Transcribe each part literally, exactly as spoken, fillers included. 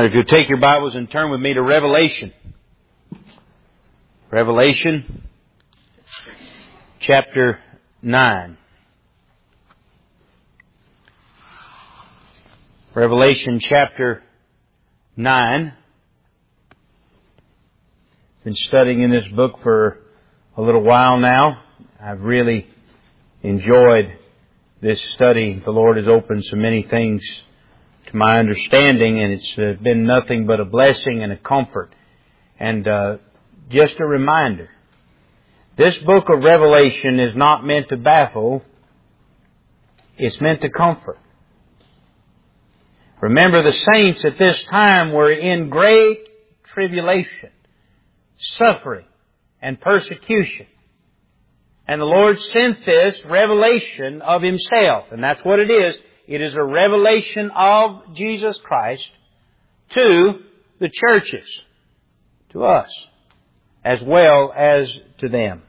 Now, if you take your Bibles and turn with me to Revelation. Revelation chapter nine. Revelation chapter nine. Been studying in this book for a little while now. I've really enjoyed this study. The Lord has opened so many things to my understanding, and it's uh, been nothing but a blessing and a comfort. And uh, just a reminder, this book of Revelation is not meant to baffle, it's meant to comfort. Remember, the saints at this time were in great tribulation, suffering, and persecution. And the Lord sent this revelation of Himself, and that's what it is. It is a revelation of Jesus Christ to the churches, to us, as well as to them.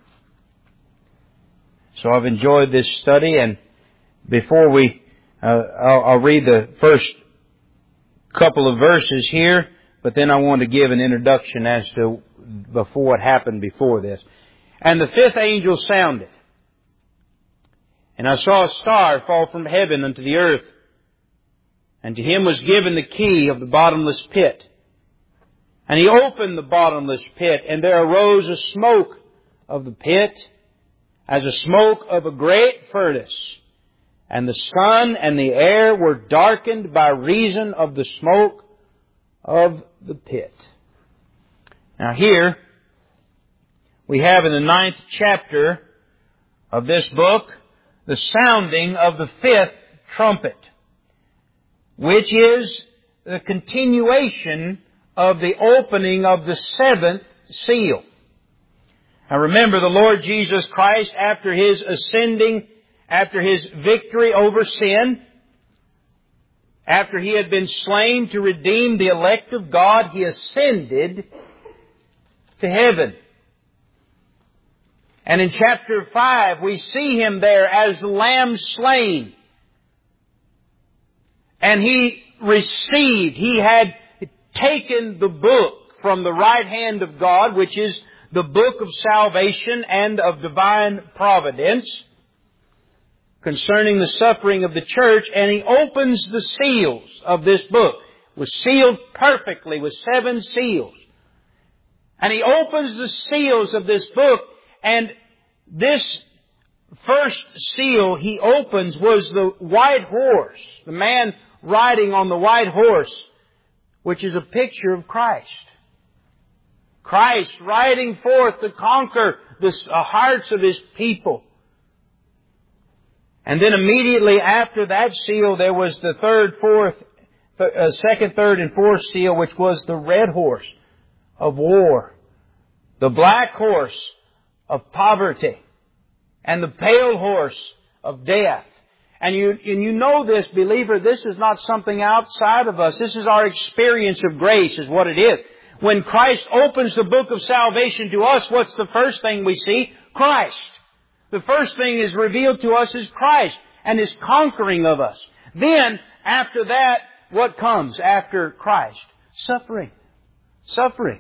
So I've enjoyed this study, and before we, uh, I'll, I'll read the first couple of verses here, but then I want to give an introduction as to before what happened before this. And the fifth angel sounded, and I saw a star fall from heaven unto the earth, and to him was given the key of the bottomless pit. And he opened the bottomless pit, and there arose a smoke of the pit, as a smoke of a great furnace. And the sun and the air were darkened by reason of the smoke of the pit. Now here, we have in the ninth chapter of this book, the sounding of the fifth trumpet, which is the continuation of the opening of the seventh seal. Now remember, the Lord Jesus Christ, after His ascending, after His victory over sin, after He had been slain to redeem the elect of God, He ascended to heaven. And in chapter five, we see Him there as the Lamb slain. And He received, He had taken the book from the right hand of God, which is the book of salvation and of divine providence, concerning the suffering of the church, and He opens the seals of this book. It was sealed perfectly with seven seals. And He opens the seals of this book, and this first seal He opens was the white horse, the man riding on the white horse, which is a picture of Christ. Christ riding forth to conquer the hearts of His people. And then immediately after that seal, there was the third, fourth, uh, second, third, and fourth seal, which was the red horse of war, the black horse of poverty, and the pale horse of death. And you, and you know this, believer, this is not something outside of us. This is our experience of grace, is what it is. When Christ opens the book of salvation to us, what's the first thing we see? Christ. The first thing is revealed to us is Christ and His conquering of us. Then, after that, what comes after Christ? Suffering. Suffering.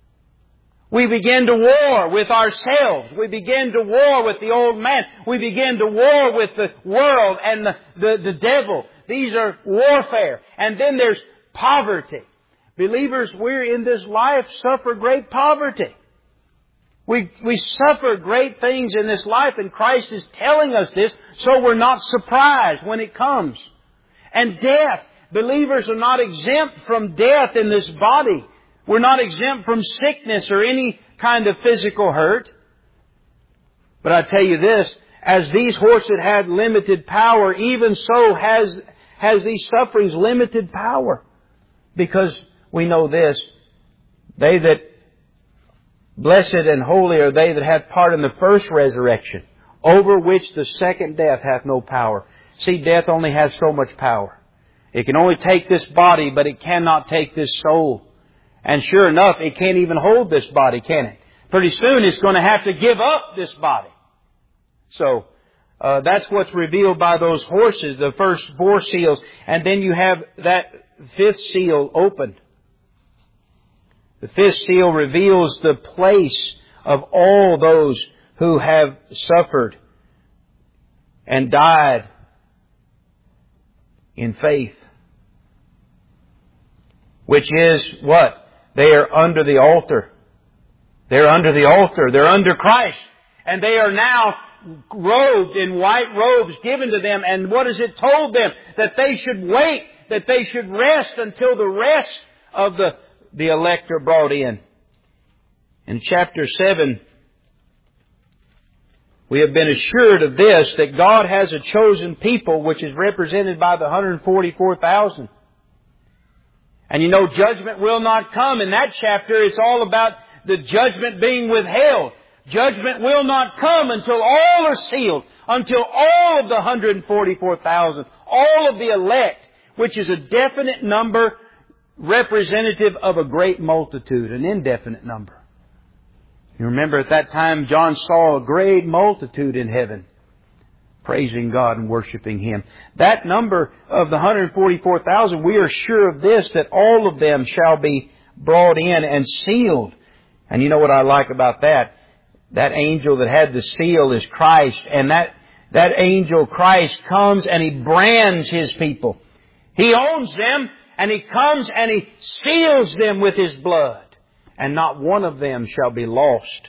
We begin to war with ourselves. We begin to war with the old man. We begin to war with the world and the, the, the devil. These are warfare. And then there's poverty. Believers, we're in this life suffer great poverty. We, we suffer great things in this life, and Christ is telling us this, so we're not surprised when it comes. And death. Believers are not exempt from death in this body. We're not exempt from sickness or any kind of physical hurt. But I tell you this, as these horses had limited power, even so has, has these sufferings limited power. Because we know this, they that, blessed and holy are they that have part in the first resurrection, over which the second death hath no power. See, death only has so much power. It can only take this body, but it cannot take this soul. And sure enough, it can't even hold this body, can it? Pretty soon it's going to have to give up this body. So, uh, that's what's revealed by those horses, the first four seals. And then you have that fifth seal opened. The fifth seal reveals the place of all those who have suffered and died in faith. Which is what? They are under the altar. They're under the altar. They're under Christ. And they are now robed in white robes given to them. And what has it told them? That they should wait, that they should rest until the rest of the, the elect are brought in. In chapter seven, we have been assured of this, that God has a chosen people which is represented by the one hundred forty-four thousand. And you know, judgment will not come. In that chapter, it's all about the judgment being withheld. Judgment will not come until all are sealed, until all of the one hundred forty-four thousand, all of the elect, which is a definite number representative of a great multitude, an indefinite number. You remember at that time John saw a great multitude in heaven praising God and worshiping Him. That number of the one hundred forty-four thousand, we are sure of this, that all of them shall be brought in and sealed. And you know what I like about that? That angel that had the seal is Christ. And that, that angel, Christ, comes and He brands His people. He owns them, and He comes and He seals them with His blood. And not one of them shall be lost.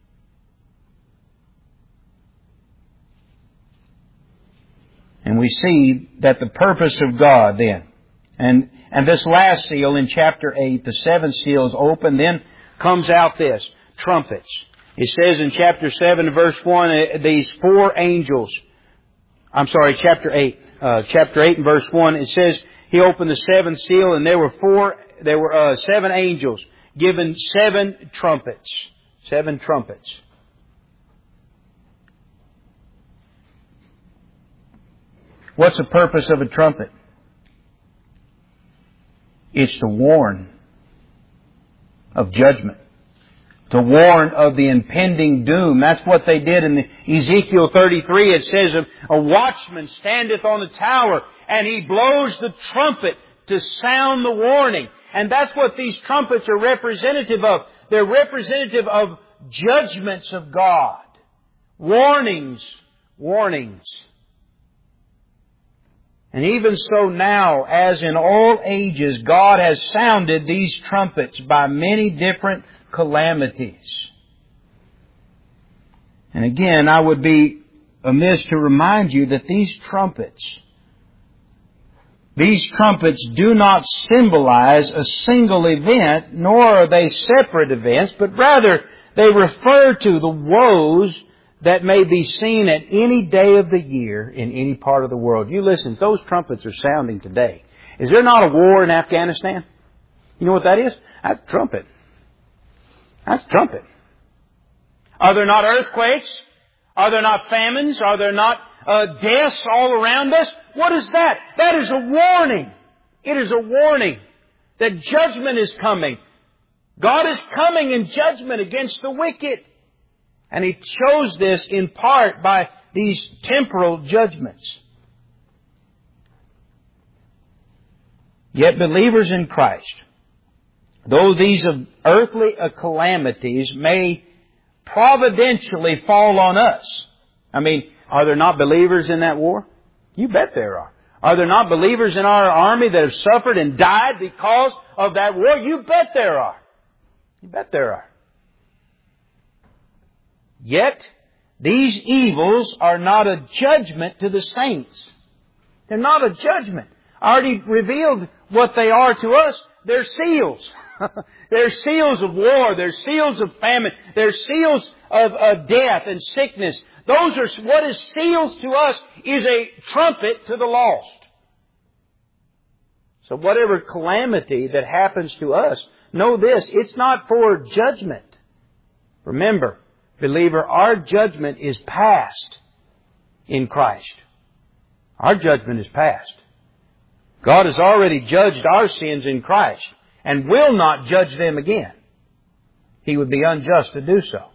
And we see that the purpose of God then, and, and this last seal in chapter eight, the seventh seal is open, then comes out this, trumpets. It says in chapter seven, verse one, these four angels, I'm sorry, chapter eight, uh, chapter eight and verse one, it says, He opened the seventh seal, and there were four, there were uh, seven angels given seven trumpets. Seven trumpets. What's the purpose of a trumpet? It's to warn of judgment. To warn of the impending doom. That's what they did in the Ezekiel thirty-three. It says, a watchman standeth on the tower, and he blows the trumpet to sound the warning. And that's what these trumpets are representative of. They're representative of judgments of God. Warnings. Warnings. And even so now, as in all ages, God has sounded these trumpets by many different calamities. And again, I would be amiss to remind you that these trumpets, these trumpets do not symbolize a single event, nor are they separate events, but rather they refer to the woes that may be seen at any day of the year in any part of the world. You listen, those trumpets are sounding today. Is there not a war in Afghanistan? You know what that is? That's a trumpet. That's a trumpet. Are there not earthquakes? Are there not famines? Are there not uh, deaths all around us? What is that? That is a warning. It is a warning that judgment is coming. God is coming in judgment against the wicked. And He chose this in part by these temporal judgments. Yet believers in Christ, though these earthly calamities may providentially fall on us. I mean, are there not believers in that war? You bet there are. Are there not believers in our army that have suffered and died because of that war? You bet there are. You bet there are. Yet, these evils are not a judgment to the saints. They're not a judgment. I already revealed what they are to us. They're seals. They're seals of war. They're seals of famine. They're seals of uh, death and sickness. Those are what is seals to us is a trumpet to the lost. So whatever calamity that happens to us, know this, it's not for judgment. Remember, believer, our judgment is past in Christ. Our judgment is past. God has already judged our sins in Christ and will not judge them again. He would be unjust to do so.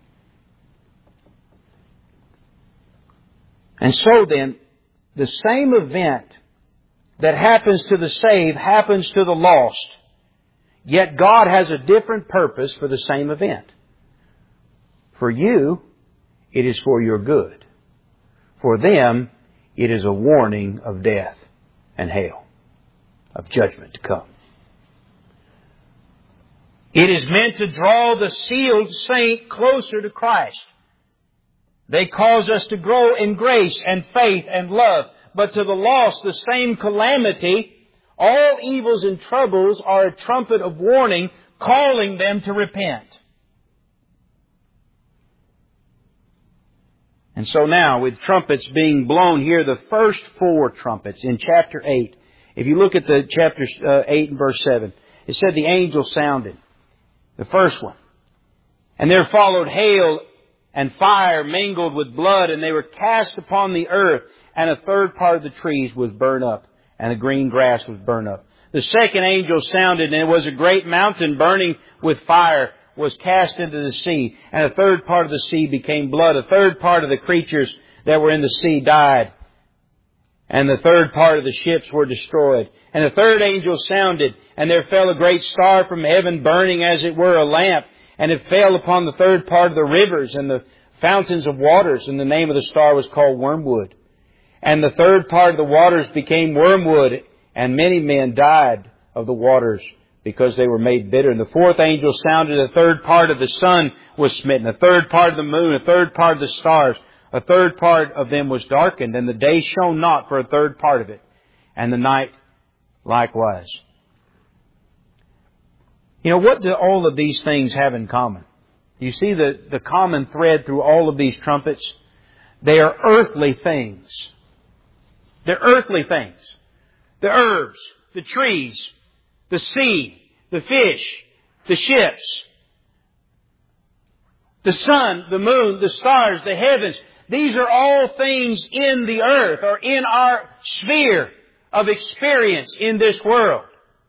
And so then, the same event that happens to the saved happens to the lost. Yet God has a different purpose for the same event. For you, it is for your good. For them, it is a warning of death and hell, of judgment to come. It is meant to draw the sealed saint closer to Christ. They cause us to grow in grace and faith and love. But to the lost, the same calamity, all evils and troubles are a trumpet of warning, calling them to repent. And so now, with trumpets being blown here, the first four trumpets in chapter eight, if you look at the chapter uh, eight and verse seven, it said the angel sounded. The first one. And there followed hail and fire mingled with blood, and they were cast upon the earth, and a third part of the trees was burned up, and the green grass was burned up. The second angel sounded, and it was a great mountain burning with fire was cast into the sea, and a third part of the sea became blood. A third part of the creatures that were in the sea died, and the third part of the ships were destroyed. And the third angel sounded, and there fell a great star from heaven, burning as it were a lamp, and it fell upon the third part of the rivers and the fountains of waters, and the name of the star was called Wormwood. And the third part of the waters became wormwood, and many men died of the waters because they were made bitter. And the fourth angel sounded, a third part of the sun was smitten, a third part of the moon, a third part of the stars. A third part of them was darkened, and the day shone not for a third part of it, and the night likewise. You know, what do all of these things have in common? You see the, the common thread through all of these trumpets? They are earthly things. They're earthly things. The herbs, the trees, the sea, the fish, the ships, the sun, the moon, the stars, the heavens. These are all things in the earth or in our sphere of experience in this world.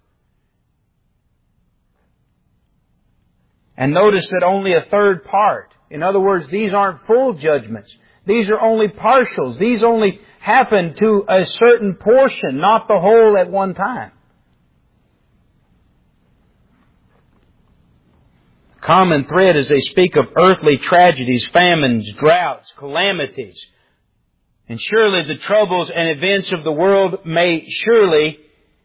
And notice that only a third part. In other words, these aren't full judgments. These are only partials. These only happen to a certain portion, not the whole at one time. Common thread as they speak of earthly tragedies, famines, droughts, calamities. And surely the troubles and events of the world may surely,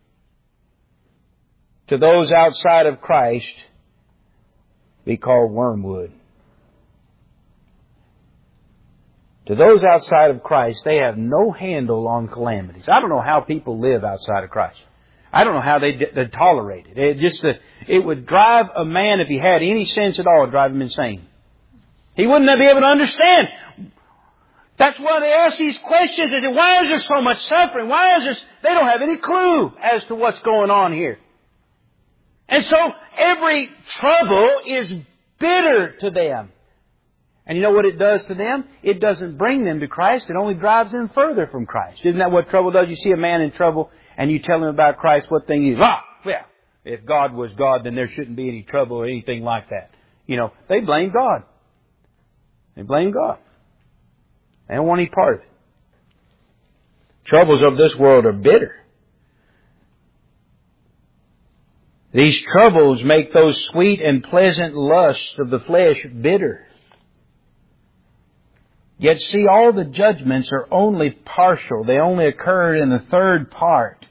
to those outside of Christ, be called wormwood. To those outside of Christ, they have no handle on calamities. I don't know how people live outside of Christ. I don't know how they, they tolerate it. It just uh, it would drive a man, if he had any sense at all, drive him insane. He wouldn't be able to understand. That's why they ask these questions. They say, why is there so much suffering? Why is this? They don't have any clue as to what's going on here. And so every trouble is bitter to them. And you know what it does to them? It doesn't bring them to Christ. It only drives them further from Christ. Isn't that what trouble does? You see a man in trouble and you tell him about Christ, what thing he is. Ah, well, if God was God, then there shouldn't be any trouble or anything like that. You know, they blame God. They blame God. They don't want any part of it. Troubles of this world are bitter. These troubles make those sweet and pleasant lusts of the flesh bitter. Yet see, all the judgments are only partial. They only occur in the third part.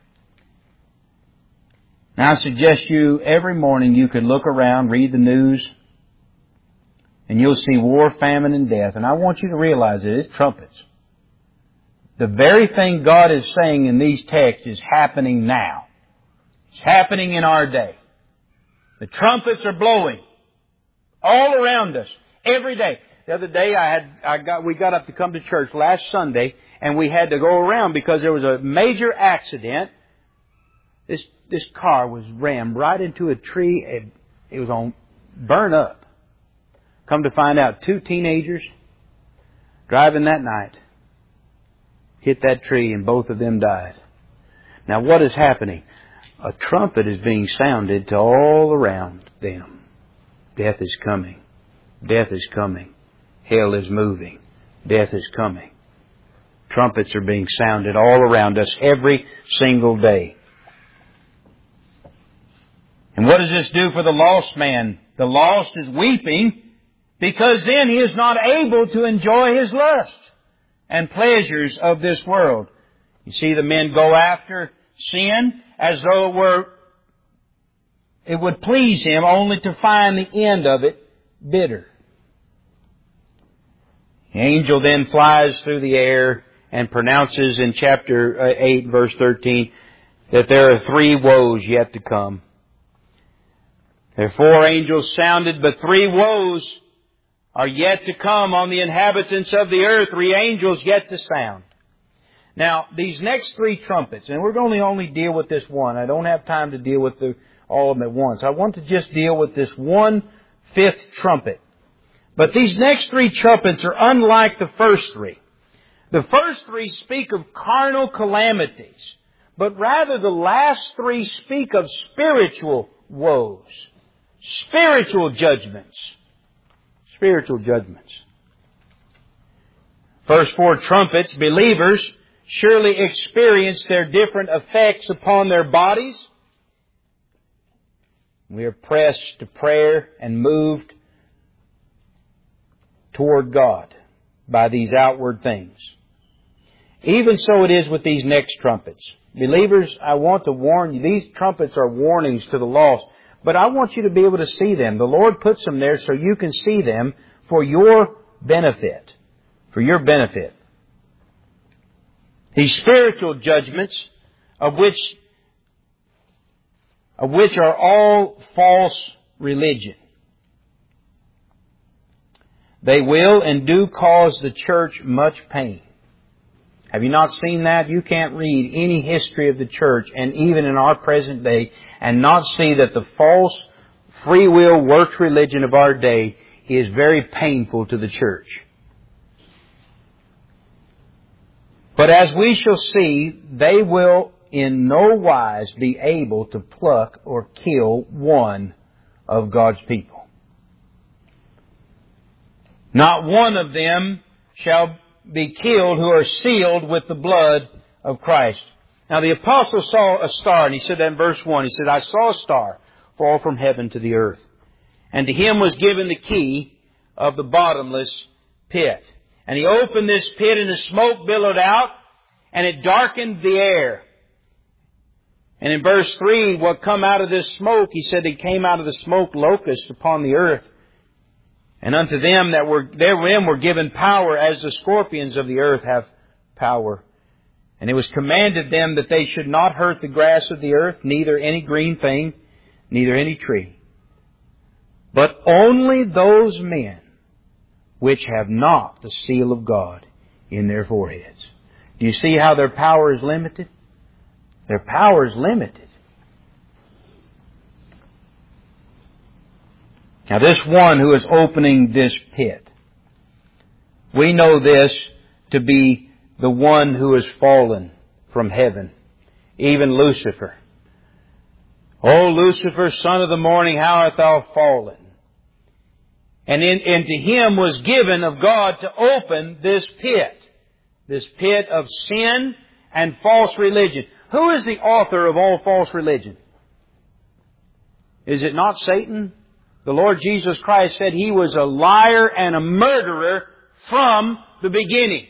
Now I suggest you, every morning you can look around, read the news, and you'll see war, famine, and death. And I want you to realize that it's trumpets. The very thing God is saying in these texts is happening now. It's happening in our day. The trumpets are blowing all around us every day. The other day I had I got we got up to come to church last Sunday, and we had to go around because there was a major accident. This this car was rammed right into a tree. It, it was on burn up. Come to find out, two teenagers driving that night hit that tree, and both of them died. Now what is happening? A trumpet is being sounded to all around them. Death is coming. Death is coming. Hell is moving. Death is coming. Trumpets are being sounded all around us every single day. And what does this do for the lost man? The lost is weeping because then he is not able to enjoy his lusts and pleasures of this world. You see, the men go after sin as though it were, it would please him, only to find the end of it bitter. The angel then flies through the air and pronounces in chapter eight, verse thirteen, that there are three woes yet to come. There are four angels sounded, but three woes are yet to come on the inhabitants of the earth. Three angels yet to sound. Now, these next three trumpets, and we're going to only deal with this one. I don't have time to deal with the, all of them at once. I want to just deal with this one fifth trumpet. But these next three trumpets are unlike the first three. The first three speak of carnal calamities, but rather the last three speak of spiritual woes, spiritual judgments, spiritual judgments. First four trumpets, believers surely experience their different effects upon their bodies. We are pressed to prayer and moved toward God by these outward things. Even so it is with these next trumpets. Believers, I want to warn you, these trumpets are warnings to the lost, but I want you to be able to see them. The Lord puts them there so you can see them for your benefit. For your benefit. These spiritual judgments, of which, of which are all false religion. They will and do cause the church much pain. Have you not seen that? You can't read any history of the church, and even in our present day, and not see that the false free will works religion of our day is very painful to the church. But as we shall see, they will in no wise be able to pluck or kill one of God's people. Not one of them shall be killed who are sealed with the blood of Christ. Now the apostle saw a star, and he said that in verse one. He said, I saw a star fall from heaven to the earth. And to him was given the key of the bottomless pit. And he opened this pit, and the smoke billowed out, and it darkened the air. And in verse three, what come out of this smoke, he said, it came out of the smoke locusts upon the earth. And unto them that were therein were given power, as the scorpions of the earth have power. And it was commanded them that they should not hurt the grass of the earth, neither any green thing, neither any tree. But only those men which have not the seal of God in their foreheads. Do you see how their power is limited? Their power is limited. Now this one who is opening this pit, we know this to be the one who has fallen from heaven, even Lucifer. O Lucifer, son of the morning, how art thou fallen? And, in, and to him was given of God to open this pit, this pit of sin and false religion. Who is the author of all false religion? Is it not Satan? The Lord Jesus Christ said he was a liar and a murderer from the beginning.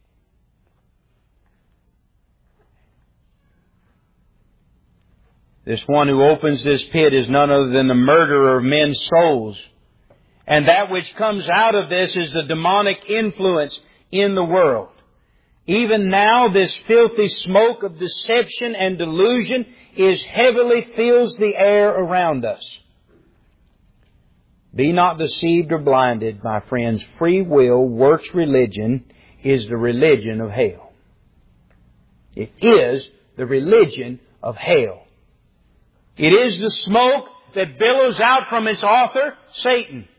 This one who opens this pit is none other than the murderer of men's souls. And that which comes out of this is the demonic influence in the world. Even now, this filthy smoke of deception and delusion is heavily fills the air around us. Be not deceived or blinded, my friends. Free will, works religion is the religion of hell. It is the religion of hell. It is the smoke that billows out from its author, Satan.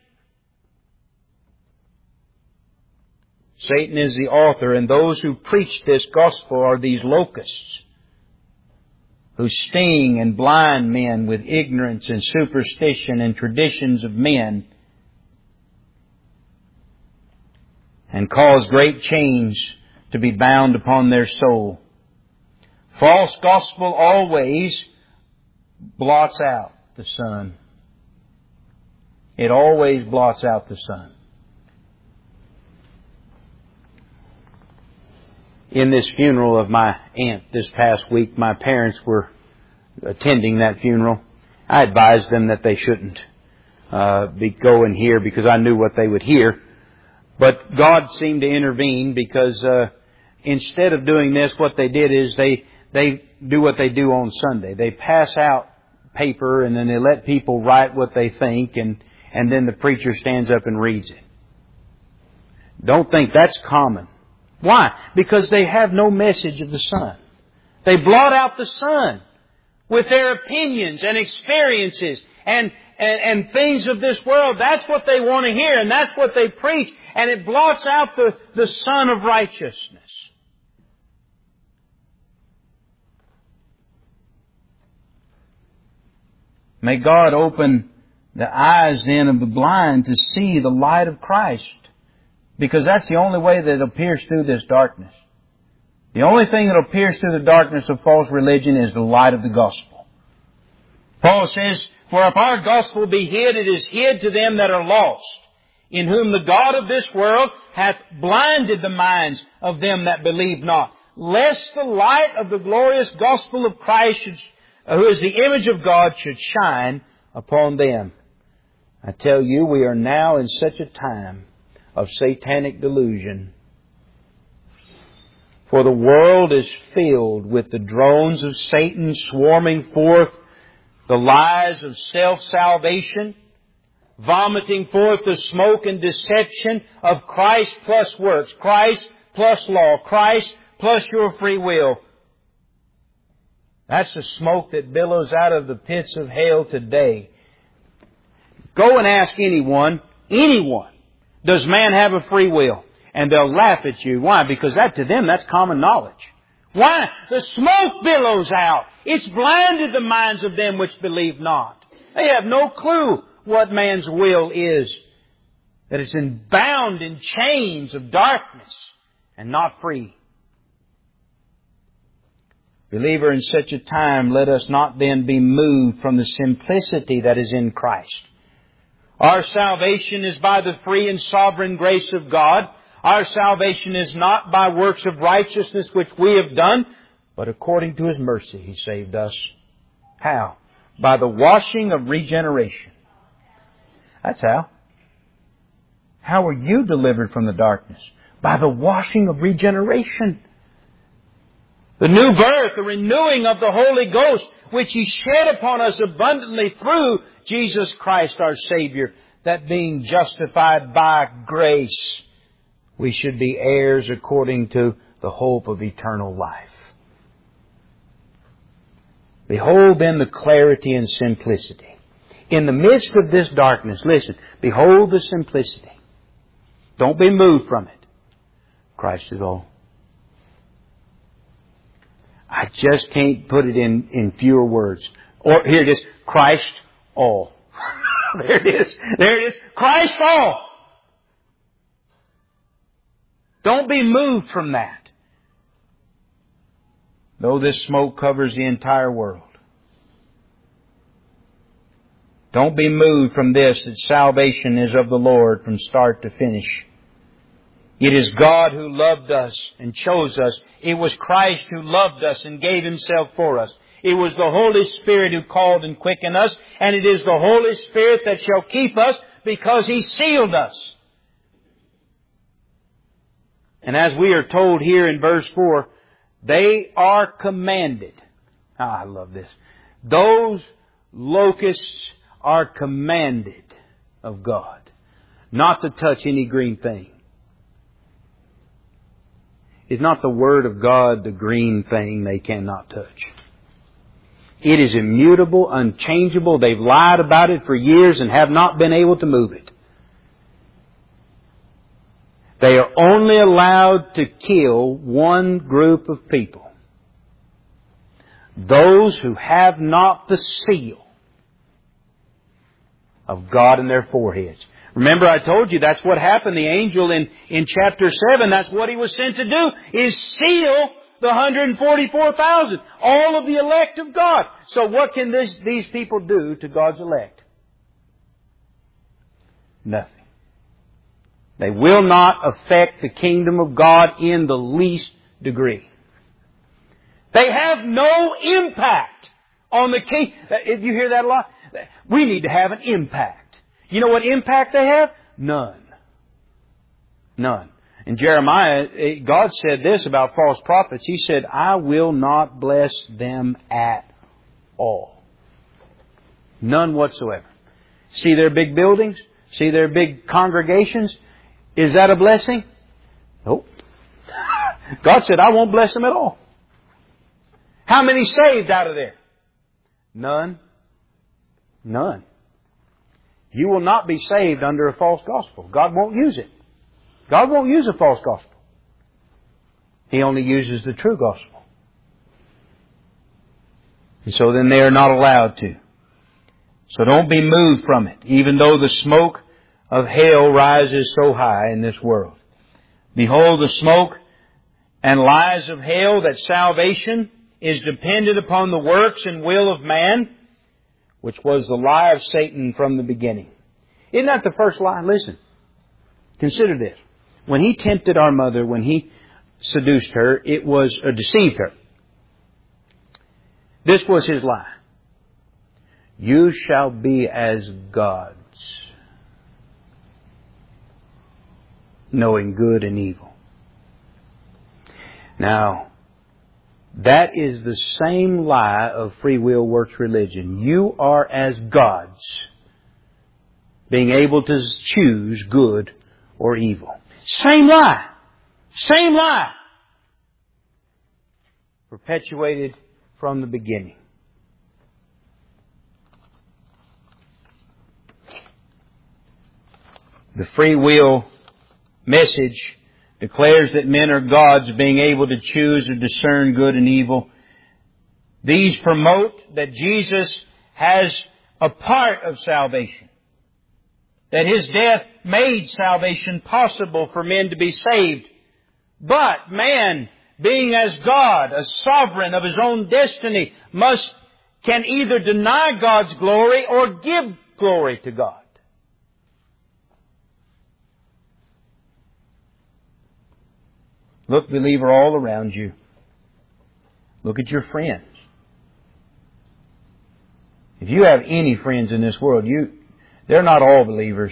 Satan is the author, and those who preach this gospel are these locusts who sting and blind men with ignorance and superstition and traditions of men and cause great chains to be bound upon their soul. False gospel always blots out the sun. It always blots out the sun. In this funeral of my aunt this past week, my parents were attending that funeral. I advised them that they shouldn't uh, be going here because I knew what they would hear. But God seemed to intervene because uh, instead of doing this, what they did is they they do what they do on Sunday. They pass out paper and then they let people write what they think, and, and then the preacher stands up and reads it. Don't think that's common. Why? Because they have no message of the sun. They blot out the sun with their opinions and experiences and, and, and things of this world. That's what they want to hear, and that's what they preach. And it blots out the, the sun of righteousness. May God open the eyes then of the blind to see the light of Christ. Because that's the only way that it appears through this darkness. The only thing that appears through the darkness of false religion is the light of the gospel. Paul says, "For if our gospel be hid, it is hid to them that are lost, in whom the God of this world hath blinded the minds of them that believe not, lest the light of the glorious gospel of Christ, should, who is the image of God, should shine upon them." I tell you, we are now in such a time of satanic delusion. For the world is filled with the drones of Satan swarming forth the lies of self-salvation, vomiting forth the smoke and deception of Christ plus works, Christ plus law, Christ plus your free will. That's the smoke that billows out of the pits of hell today. Go and ask anyone, anyone, does man have a free will? And they'll laugh at you. Why? Because that to them, that's common knowledge. Why? The smoke billows out. It's blinded the minds of them which believe not. They have no clue what man's will is. That it's bound in chains of darkness and not free. Believer, in such a time, let us not then be moved from the simplicity that is in Christ. Our salvation is by the free and sovereign grace of God. Our salvation is not by works of righteousness which we have done, but according to His mercy He saved us. How? By the washing of regeneration. That's how. How were you delivered from the darkness? By the washing of regeneration. The new birth, the renewing of the Holy Ghost, which He shed upon us abundantly through Jesus Christ our Savior, that being justified by grace, we should be heirs according to the hope of eternal life. Behold then the clarity and simplicity. In the midst of this darkness, listen, behold the simplicity. Don't be moved from it. Christ is all. I just can't put it in, in fewer words. Or here it is, Christ all. There it is. There it is. Christ all. Don't be moved from that. Though this smoke covers the entire world. Don't be moved from this, that salvation is of the Lord from start to finish. It is God who loved us and chose us. It was Christ who loved us and gave Himself for us. It was the Holy Spirit who called and quickened us. And it is the Holy Spirit that shall keep us because He sealed us. And as we are told here in verse four, they are commanded. Ah, I love this. Those locusts are commanded of God not to touch any green thing. Is not the Word of God the green thing they cannot touch? It is immutable, unchangeable. They've lied about it for years and have not been able to move it. They are only allowed to kill one group of people. Those who have not the seal of God in their foreheads. Remember, I told you that's what happened. The angel in, in chapter seven, that's what he was sent to do, is seal the one hundred forty-four thousand. All of the elect of God. So what can this, these people do to God's elect? Nothing. They will not affect the kingdom of God in the least degree. They have no impact on the king. If you hear that a lot, we need to have an impact. You know what impact they have? None. None. In Jeremiah, God said this about false prophets. He said, I will not bless them at all. None whatsoever. See their big buildings? See their big congregations? Is that a blessing? Nope. God said, I won't bless them at all. How many saved out of there? None. None. You will not be saved under a false gospel. God won't use it. God won't use a false gospel. He only uses the true gospel. And so then they are not allowed to. So don't be moved from it, even though the smoke of hell rises so high in this world. Behold the smoke and lies of hell, that salvation is dependent upon the works and will of man, which was the lie of Satan from the beginning. Isn't that the first lie? Listen. Consider this. When he tempted our mother, when he seduced her, it was, or deceived her. This was his lie. You shall be as gods, knowing good and evil. Now, that is the same lie of free will works religion. You are as gods, being able to choose good or evil. Same lie. Same lie. Perpetuated from the beginning. The free will message declares that men are gods, being able to choose or discern good and evil. These promote that Jesus has a part of salvation. That His death made salvation possible for men to be saved. But man, being as God, a sovereign of his own destiny, must, can either deny God's glory or give glory to God. Look, believer, all around you. Look at your friends. If you have any friends in this world, you, they're not all believers.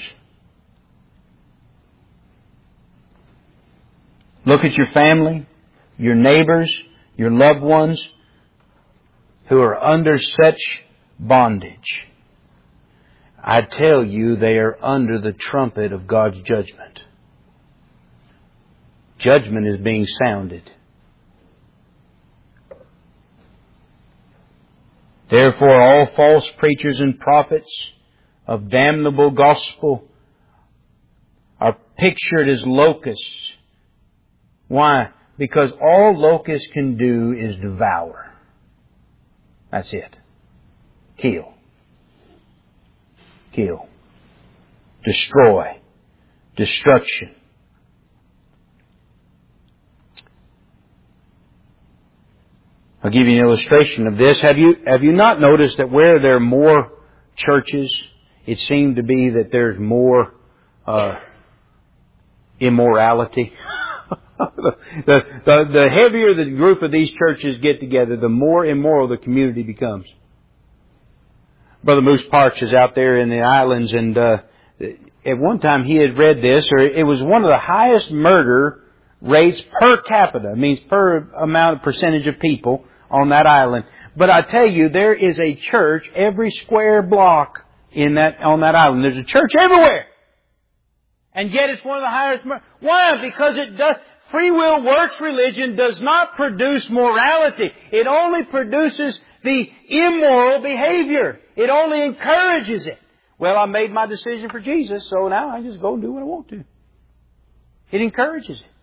Look at your family, your neighbors, your loved ones who are under such bondage. I tell you, they are under the trumpet of God's judgment. Judgment is being sounded. Therefore, all false preachers and prophets of damnable gospel are pictured as locusts. Why? Because all locusts can do is devour. That's it. Kill. Kill. Destroy. Destruction. I'll give you an illustration of this. Have you, have you not noticed that where there are more churches, it seems to be that there's more uh, immorality? the, the, the heavier the group of these churches get together, the more immoral the community becomes. Brother Moose Parks is out there in the islands, and uh, at one time he had read this, or it was one of the highest murder rates per capita, means per amount of percentage of people on that island. But I tell you, there is a church every square block in that on that island. There's a church everywhere. And yet it's one of the highest mur- Why? Because it does free will works religion does not produce morality. It only produces the immoral behavior. It only encourages it. Well, I made my decision for Jesus, so now I just go and do what I want to. It encourages it.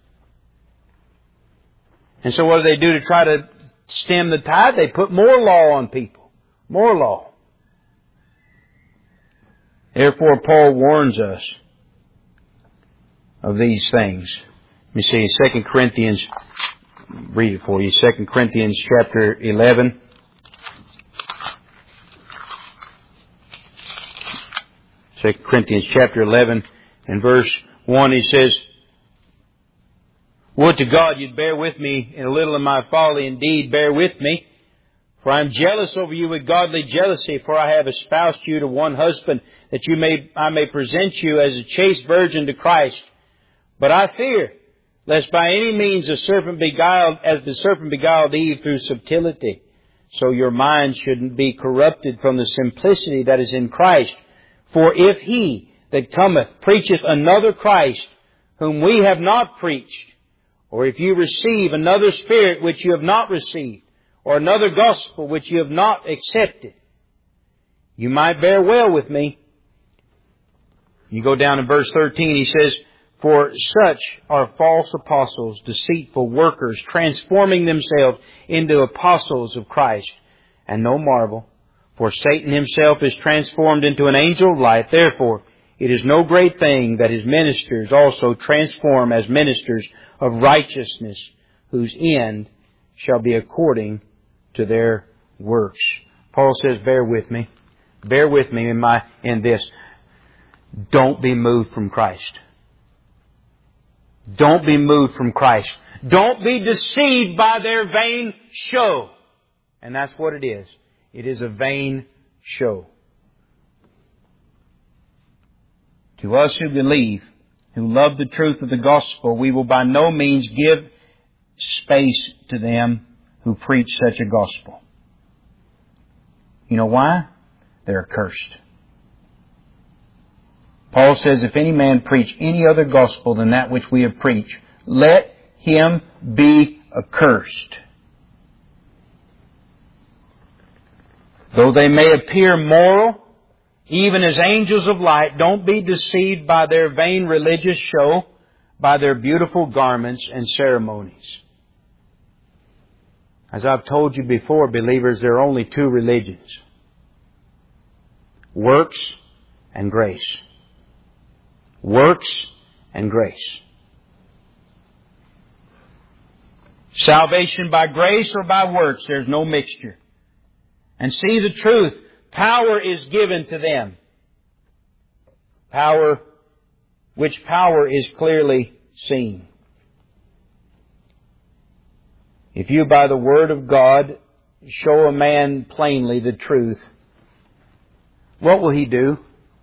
And so what do they do to try to stem the tide? They put more law on people. More law. Therefore, Paul warns us of these things. Let me see, Second Corinthians read it for you. Second Corinthians chapter eleven. Second Corinthians chapter eleven and verse one, he says, "Would to God you'd bear with me in a little of my folly. Indeed, bear with me. For I am jealous over you with godly jealousy, for I have espoused you to one husband, that you may I may present you as a chaste virgin to Christ. But I fear, lest by any means the serpent beguiled, as the serpent beguiled Eve through subtlety, so your mind shouldn't be corrupted from the simplicity that is in Christ. For if he that cometh preacheth another Christ, whom we have not preached, or if you receive another Spirit which you have not received, or another gospel which you have not accepted, you might bear well with me." You go down in verse thirteen, he says, "For such are false apostles, deceitful workers, transforming themselves into apostles of Christ. And no marvel, for Satan himself is transformed into an angel of light. Therefore, it is no great thing that his ministers also transform as ministers of righteousness, whose end shall be according to their works." Paul says, bear with me. Bear with me in my in this. Don't be moved from Christ. Don't be moved from Christ. Don't be deceived by their vain show. And that's what it is. It is a vain show. To us who believe, who love the truth of the gospel, we will by no means give space to them who preach such a gospel. You know why? They're accursed. Paul says, if any man preach any other gospel than that which we have preached, let him be accursed. Though they may appear moral, even as angels of light, don't be deceived by their vain religious show, by their beautiful garments and ceremonies. As I've told you before, believers, there are only two religions: works and grace. Works and grace. Salvation by grace or by works, there's no mixture. And see the truth, power is given to them. Power, which power is clearly seen. If you by the Word of God show a man plainly the truth, what will he do?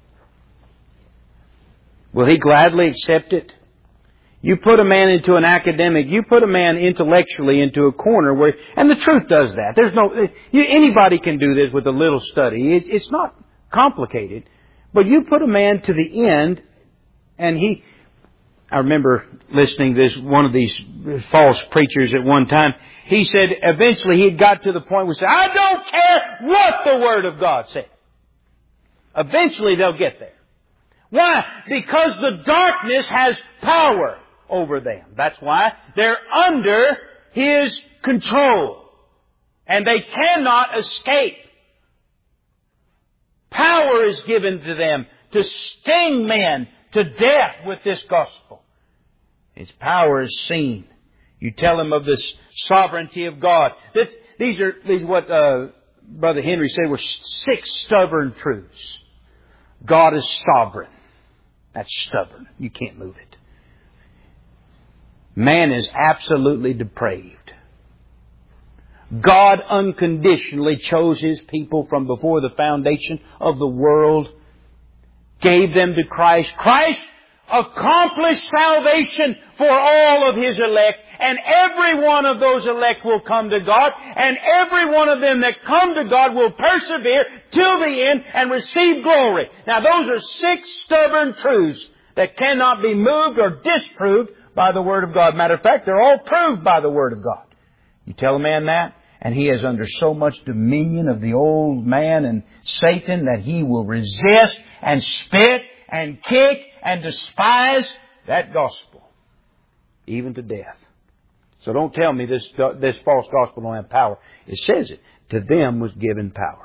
Will he gladly accept it? You put a man into an academic, you put a man intellectually into a corner where, and the truth does that. There's no, you, anybody can do this with a little study. It, it's not complicated. But you put a man to the end, and he, I remember listening to this, one of these false preachers at one time. He said eventually he got to the point where he said, I don't care what the Word of God said. Eventually they'll get there. Why? Because the darkness has power over them. That's why they're under his control. And they cannot escape. Power is given to them to sting men to death with this gospel. Its power is seen. You tell them of the sovereignty of God. This, these are these what uh, Brother Henry said were six stubborn truths. God is sovereign. That's stubborn. You can't move it. Man is absolutely depraved. God unconditionally chose His people from before the foundation of the world, gave them to Christ. Christ accomplished salvation for all of His elect, and every one of those elect will come to God, and every one of them that come to God will persevere till the end and receive glory. Now those are six stubborn truths that cannot be moved or disproved by the Word of God. Matter of fact, they're all proved by the Word of God. You tell a man that, and he is under so much dominion of the old man and Satan that he will resist and spit and kick and despise that gospel, even to death. So don't tell me this, this false gospel don't have power. It says it. To them was given power.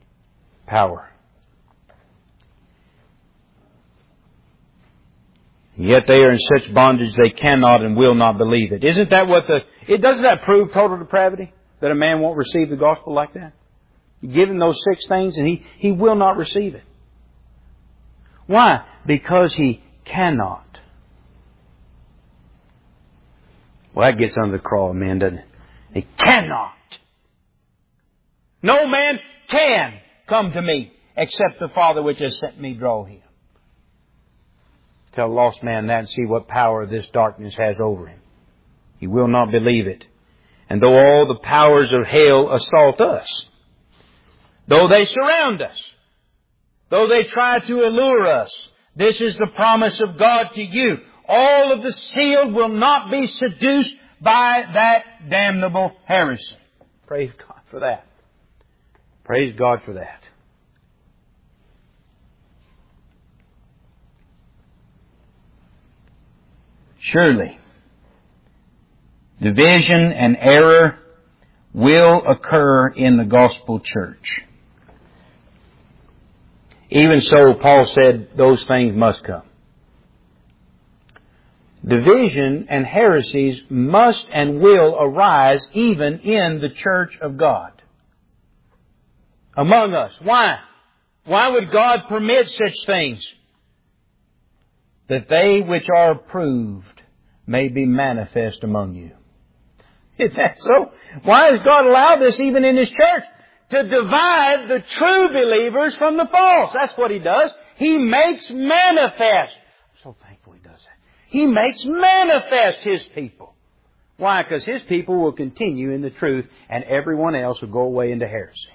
Power. Yet they are in such bondage they cannot and will not believe it. Isn't that what the... It doesn't that prove total depravity? That a man won't receive the gospel like that? You give him those six things and he, he will not receive it. Why? Because he cannot. Well, that gets under the craw of men, doesn't it? He cannot. No man can come to me except the Father which has sent me draw him. Tell a lost man that and see what power this darkness has over him. He will not believe it. And though all the powers of hell assault us, though they surround us, though they try to allure us, this is the promise of God to you. All of the sealed will not be seduced by that damnable heresy. Praise God for that. Praise God for that. Surely, division and error will occur in the gospel church. Even so, Paul said those things must come. Division and heresies must and will arise even in the church of God. Among us. Why? Why would God permit such things? That they which are approved may be manifest among you. Is that so? Why has God allowed this even in His church? To divide the true believers from the false. That's what He does. He makes manifest. I'm so thankful He does that. He makes manifest His people. Why? Because His people will continue in the truth and everyone else will go away into heresy.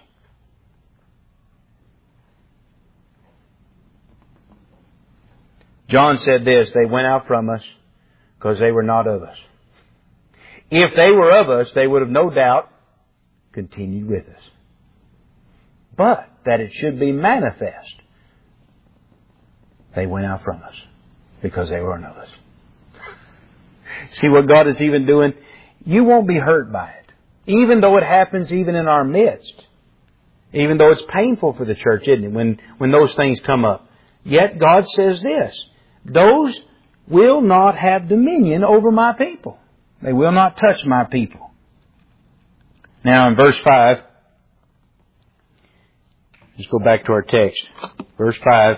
John said this, they went out from us because they were not of us. If they were of us, they would have no doubt continued with us. But that it should be manifest, they went out from us because they weren't of us. See what God is even doing? You won't be hurt by it. Even though it happens even in our midst. Even though it's painful for the church, isn't it? When, when those things come up. Yet God says this, those will not have dominion over my people. They will not touch my people. Now in verse five, let's go back to our text. Verse five.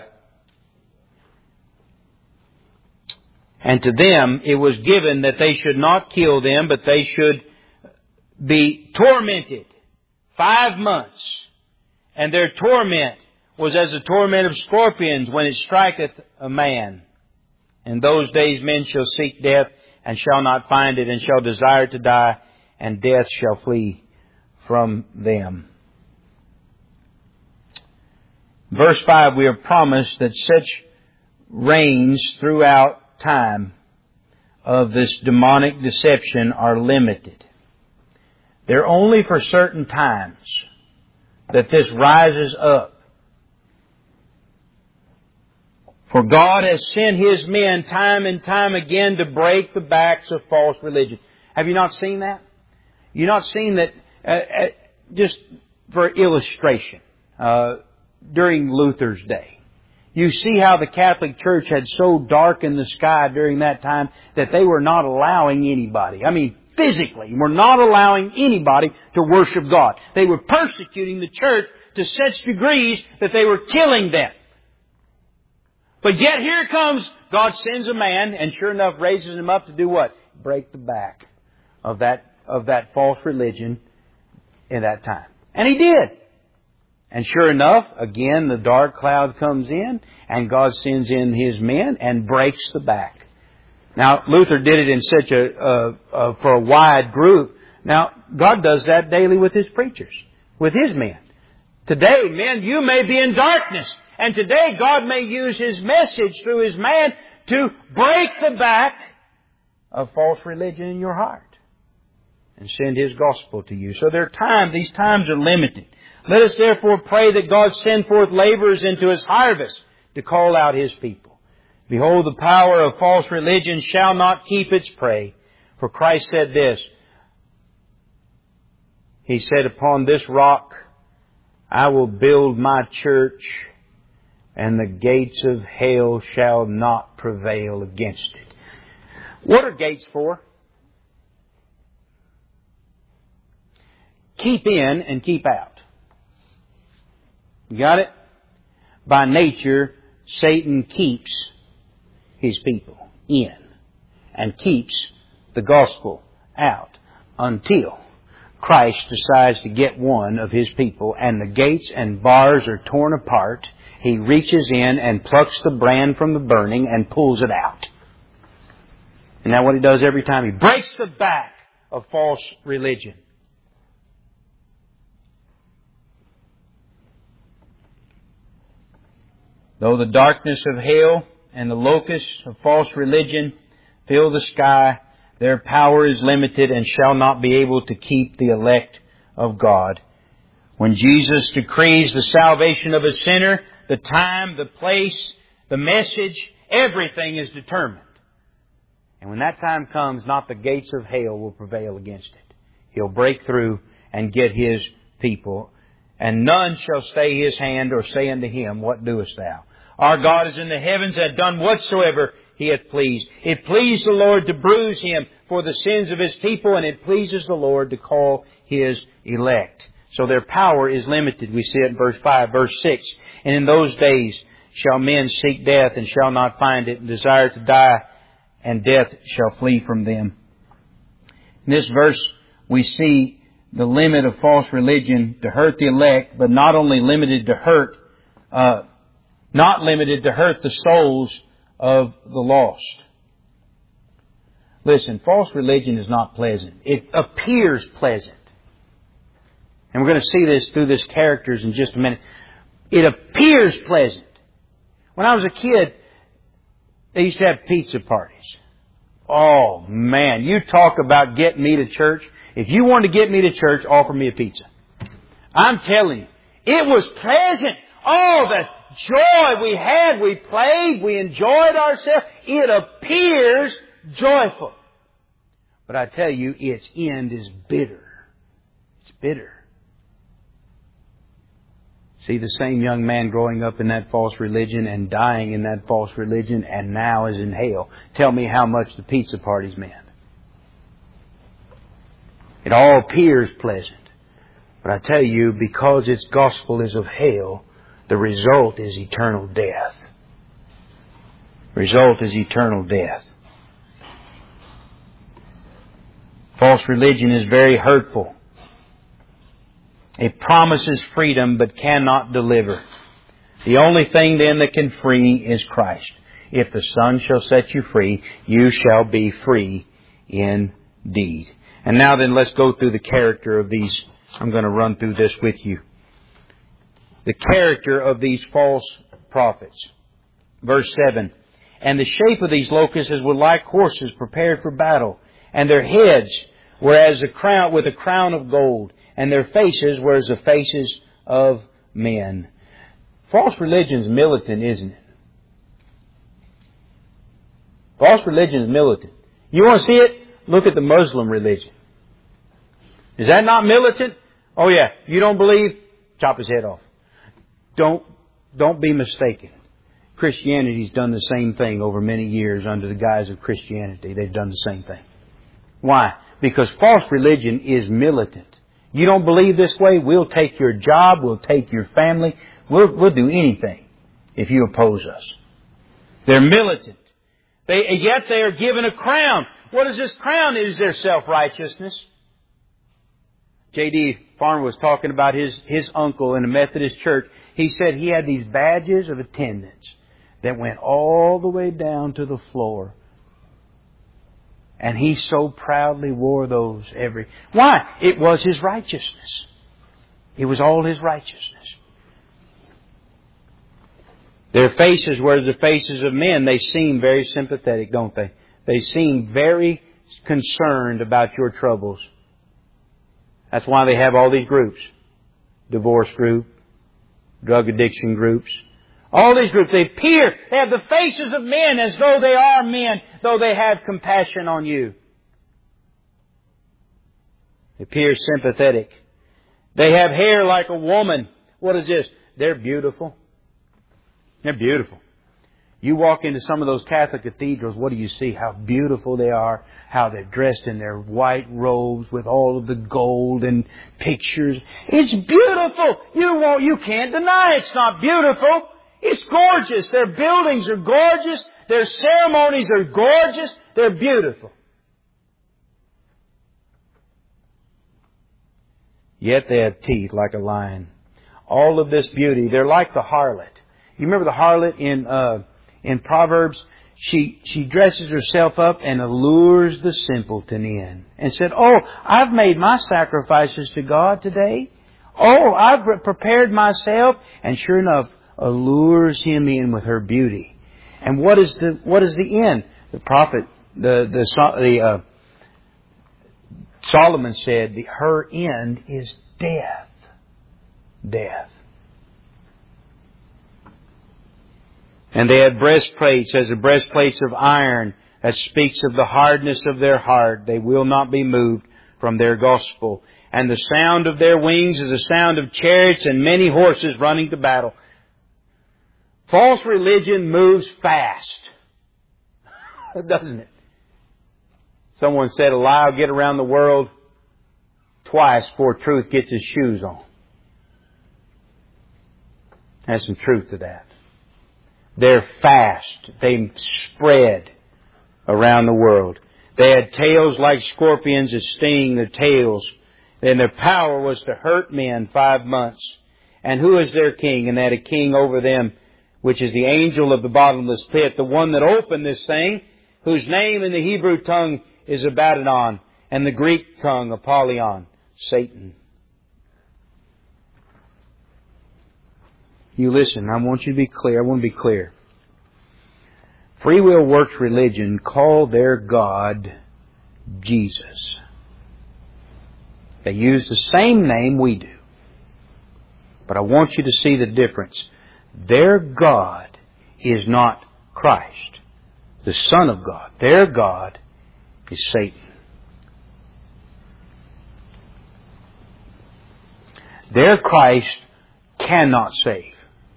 And to them it was given that they should not kill them, but they should be tormented five months. And their torment was as the torment of scorpions when it striketh a man. In those days men shall seek death and shall not find it, and shall desire to die, and death shall flee from them. Verse five, we are promised that such reigns throughout time of this demonic deception are limited. They're only for certain times that this rises up. For God has sent His men time and time again to break the backs of false religion. Have you not seen that? You've not seen that, uh, uh, just for illustration, uh, during Luther's day. You see how the Catholic Church had so darkened the sky during that time that they were not allowing anybody. I mean, physically, were not allowing anybody to worship God. They were persecuting the church to such degrees that they were killing them. But yet here comes, God sends a man and sure enough raises him up to do what? Break the back of that, of that false religion in that time. And He did. And sure enough, again the dark cloud comes in and God sends in His men and breaks the back. Now Luther did it in such a, uh, uh, for a wide group. Now God does that daily with His preachers, with His men. Today, men, you may be in darkness. And today God may use His message through His man to break the back of false religion in your heart and send His gospel to you. So there are times, these times are limited. Let us therefore pray that God send forth laborers into His harvest to call out His people. Behold, the power of false religion shall not keep its prey. For Christ said this. He said, upon this rock I will build my church, and the gates of hell shall not prevail against it. What are gates for? Keep in and keep out. You got it? By nature, Satan keeps his people in and keeps the gospel out until Christ decides to get one of His people and the gates and bars are torn apart. He reaches in and plucks the brand from the burning and pulls it out. Isn't that what He does every time? He breaks the back of false religion. Though the darkness of hell and the locusts of false religion fill the sky, their power is limited and shall not be able to keep the elect of God. When Jesus decrees the salvation of a sinner, the time, the place, the message, everything is determined. And when that time comes, not the gates of hell will prevail against it. He'll break through and get His people. And none shall stay His hand or say unto Him, What doest thou? Our God is in the heavens, hath done whatsoever He hath pleased. It pleased the Lord to bruise Him for the sins of His people, and it pleases the Lord to call His elect. So their power is limited. We see it in verse five, verse six. And in those days shall men seek death and shall not find it, and desire to die, and death shall flee from them. In this verse we see the limit of false religion to hurt the elect, but not only limited to hurt, uh, not limited to hurt the souls of the lost. Listen, false religion is not pleasant. It appears pleasant. And we're going to see this through this characters in just a minute. It appears pleasant. When I was a kid, they used to have pizza parties. Oh man, you talk about getting me to church. If you want to get me to church, offer me a pizza. I'm telling you, it was pleasant. Oh, the joy we had. We played. We enjoyed ourselves. It appears joyful. But I tell you, its end is bitter. It's bitter. See the same young man growing up in that false religion and dying in that false religion and now is in hell. Tell me how much the pizza parties meant. It all appears pleasant. But I tell you, because its gospel is of hell, the result is eternal death. The result is eternal death. False religion is very hurtful. It promises freedom but cannot deliver. The only thing then that can free is Christ. If the Son shall set you free, you shall be free indeed. And now then, let's go through the character of these. I'm going to run through this with you. The character of these false prophets. Verse seven. And the shape of these locusts were like horses prepared for battle, and their heads were as a crown with a crown of gold, and their faces were as the faces of men. False religion is militant, isn't it? False religion is militant. You want to see it? Look at the Muslim religion. Is that not militant? Oh yeah, you don't believe? Chop his head off. Don't, don't be mistaken. Christianity's done the same thing over many years under the guise of Christianity. They've done the same thing. Why? Because false religion is militant. You don't believe this way? We'll take your job. We'll take your family. We'll, we'll do anything if you oppose us. They're militant. They, yet they are given a crown. What is this crown? It is their self-righteousness. J D Farmer was talking about his, his uncle in a Methodist church. He said he had these badges of attendance that went all the way down to the floor. And he so proudly wore those every... Why? It was his righteousness. It was all his righteousness. Their faces were the faces of men. They seem very sympathetic, don't they? They seem very concerned about your troubles. That's why they have all these groups. Divorce group, drug addiction groups. All these groups, they appear, they have the faces of men as though they are men, though they have compassion on you. They appear sympathetic. They have hair like a woman. What is this? They're beautiful. They're beautiful. You walk into some of those Catholic cathedrals, what do you see? How beautiful they are, how they're dressed in their white robes with all of the gold and pictures. It's beautiful. You won't, you can't deny it's not beautiful. It's gorgeous. Their buildings are gorgeous. Their ceremonies are gorgeous. They're beautiful. Yet they have teeth like a lion. All of this beauty, they're like the harlot. You remember the harlot in uh, in Proverbs? She she dresses herself up and allures the simpleton in, and said, "Oh, I've made my sacrifices to God today. Oh, I've prepared myself," and sure enough, allures him in with her beauty. And what is the what is the end? The prophet, the the the uh, Solomon said, the, her end is death. Death. And they had breastplates as the breastplates of iron that speaks of the hardness of their heart. They will not be moved from their gospel. And the sound of their wings is the sound of chariots and many horses running to battle. False religion moves fast. Doesn't it? Someone said a lie will get around the world twice before truth gets his shoes on. There's some truth to that. They're fast. They spread around the world. They had tails like scorpions that sting, their tails. And their power was to hurt men five months. And who is their king? And they had a king over them, which is the angel of the bottomless pit, the one that opened this thing, whose name in the Hebrew tongue is Abaddon, and the Greek tongue, Apollyon, Satan. You listen, I want you to be clear. I want to be clear. Free Will Works religion call their God Jesus. They use the same name we do. But I want you to see the difference. Their God is not Christ, the Son of God. Their God is Satan. Their Christ cannot save.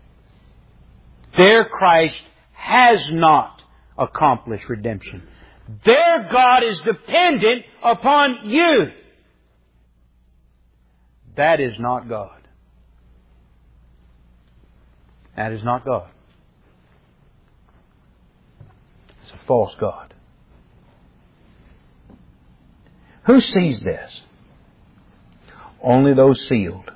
Their Christ has not accomplished redemption. Their God is dependent upon you. That is not God. That is not God. It's a false God. Who sees this? Only those sealed.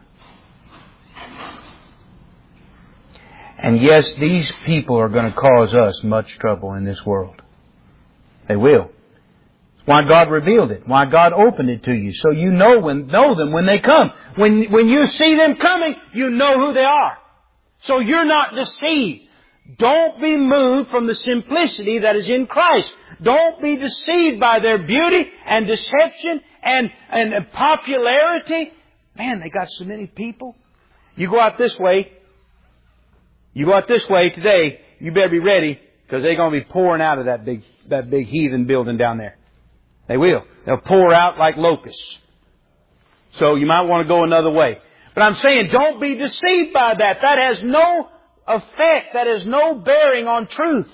And yes, these people are going to cause us much trouble in this world. They will. It's why God revealed it. Why God opened it to you. So you know when know them when they come. When when you see them coming, you know who they are. So you're not deceived. Don't be moved from the simplicity that is in Christ. Don't be deceived by their beauty and deception and, and popularity. Man, they got so many people. You go out this way. You go out this way today, you better be ready because they're going to be pouring out of that big, that big heathen building down there. They will. They'll pour out like locusts. So you might want to go another way. But I'm saying don't be deceived by that. That has no effect. That has no bearing on truth.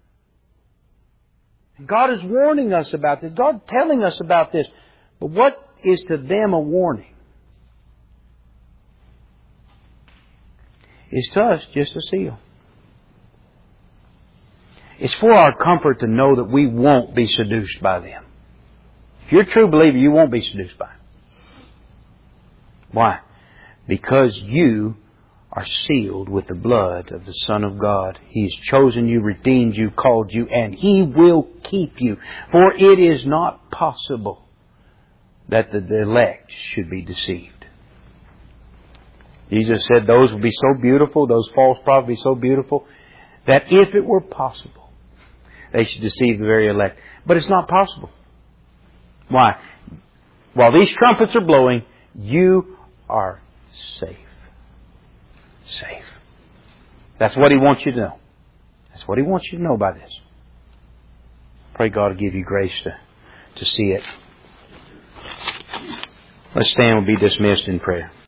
God is warning us about this. God telling us about this. But what is to them a warning? Is to us just a seal. It's for our comfort to know that we won't be seduced by them. If you're a true believer, you won't be seduced by them. Why? Because you are sealed with the blood of the Son of God. He's chosen you, redeemed you, called you, and He will keep you. For it is not possible that the elect should be deceived. Jesus said those will be so beautiful, those false prophets will be so beautiful, that if it were possible, they should deceive the very elect. But it's not possible. Why? While these trumpets are blowing, you are safe. Safe. That's what He wants you to know. That's what He wants you to know by this. Pray God to give you grace to, to see it. Let's stand and be dismissed in prayer.